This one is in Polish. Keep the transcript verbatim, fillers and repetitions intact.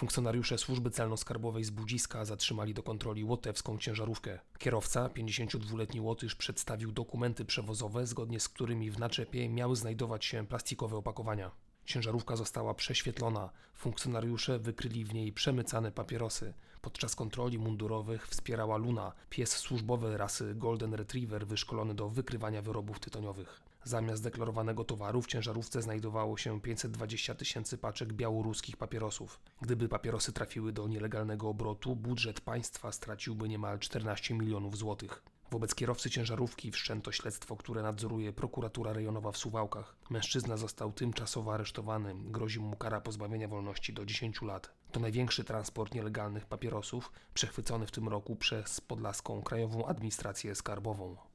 Funkcjonariusze służby celno-skarbowej z Budziska zatrzymali do kontroli łotewską ciężarówkę. Kierowca, pięćdziesięciodwuletni Łotysz, przedstawił dokumenty przewozowe, zgodnie z którymi w naczepie miały znajdować się plastikowe opakowania. Ciężarówka została prześwietlona. Funkcjonariusze wykryli w niej przemycane papierosy. Podczas kontroli mundurowych wspierała Luna, pies służbowy rasy Golden Retriever wyszkolony do wykrywania wyrobów tytoniowych. Zamiast deklarowanego towaru w ciężarówce znajdowało się pięćset dwadzieścia tysięcy paczek białoruskich papierosów. Gdyby papierosy trafiły do nielegalnego obrotu, budżet państwa straciłby niemal czternaście milionów złotych. Wobec kierowcy ciężarówki wszczęto śledztwo, które nadzoruje prokuratura rejonowa w Suwałkach. Mężczyzna został tymczasowo aresztowany. Grozi mu kara pozbawienia wolności do dziesięciu lat. To największy transport nielegalnych papierosów przechwycony w tym roku przez Podlaską Krajową Administrację Skarbową.